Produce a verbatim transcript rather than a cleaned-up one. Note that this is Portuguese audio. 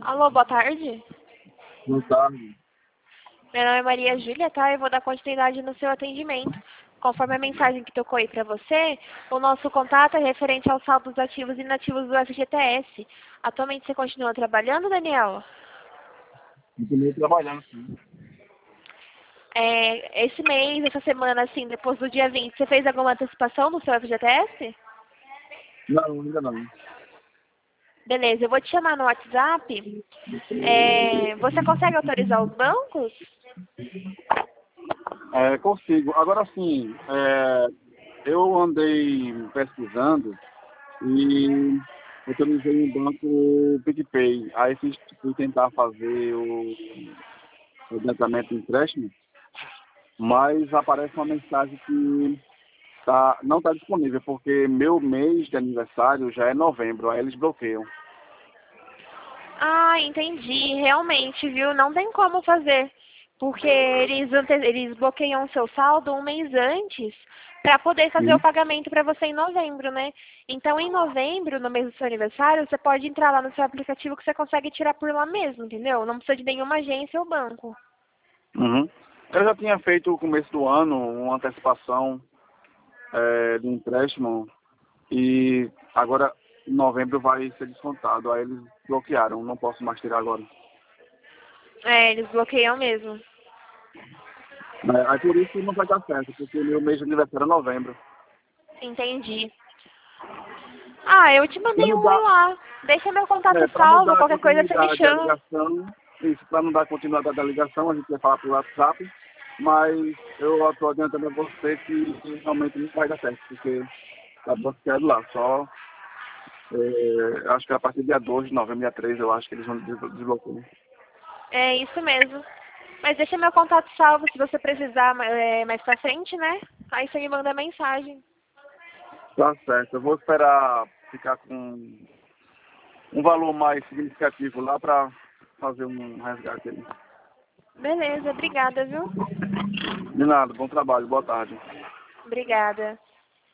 Alô, boa tarde. Boa tarde. Meu nome é Maria Júlia, tá? Eu vou dar continuidade no seu atendimento. Conforme a mensagem que tocou aí para você, o nosso contato é referente aos saldos ativos e inativos do F G T S. Atualmente você continua trabalhando, Daniel? Continuo trabalhando, sim. É, esse mês, essa semana, assim, depois do dia vinte, você fez alguma antecipação no seu F G T S? Não, ainda não. Beleza, eu vou te chamar no WhatsApp. É, você consegue autorizar os bancos? É, consigo. Agora sim, é, eu andei pesquisando e autorizei um banco PicPay. Aí fiz, fui tentar fazer o o adiantamento do empréstimo, mas aparece uma mensagem que tá, não está disponível, porque meu mês de aniversário já é novembro, aí eles bloqueiam. Ah, entendi. Realmente, viu? Não tem como fazer. Porque eles, ante- eles bloqueiam o seu saldo um mês antes para poder fazer o Sim. pagamento para você em novembro, né? Então, em novembro, no mês do seu aniversário, você pode entrar lá no seu aplicativo que você consegue tirar por lá mesmo, entendeu? Não precisa de nenhuma agência ou banco. Uhum. Eu já tinha feito no começo do ano uma antecipação é, de empréstimo e agora em novembro vai ser descontado. Aí eles bloquearam, não posso mais tirar agora. É, eles bloqueiam mesmo. É, aí por isso não vai dar certo, porque meu mês de aniversário é novembro. Entendi. Ah, eu te Para mandei não um oi dar, lá. Deixa meu contato é, para não salvo, dar qualquer coisa você me continuidade à chama. ligação, isso, para não dar continuidade à ligação, a gente vai falar pelo WhatsApp, mas eu estou adiantando a você que realmente não vai dar certo, porque está bloqueado lá, só é, acho que a partir do dia doze de novembro, dia treze, eu acho que eles vão des- desbloquear. É isso mesmo. Mas deixa meu contato salvo se você precisar é, mais pra frente, né? Aí você me manda mensagem. Tá certo, eu vou esperar ficar com um valor mais significativo lá para fazer um resgate aí. Beleza, obrigada, viu? De nada, bom trabalho, boa tarde. Obrigada.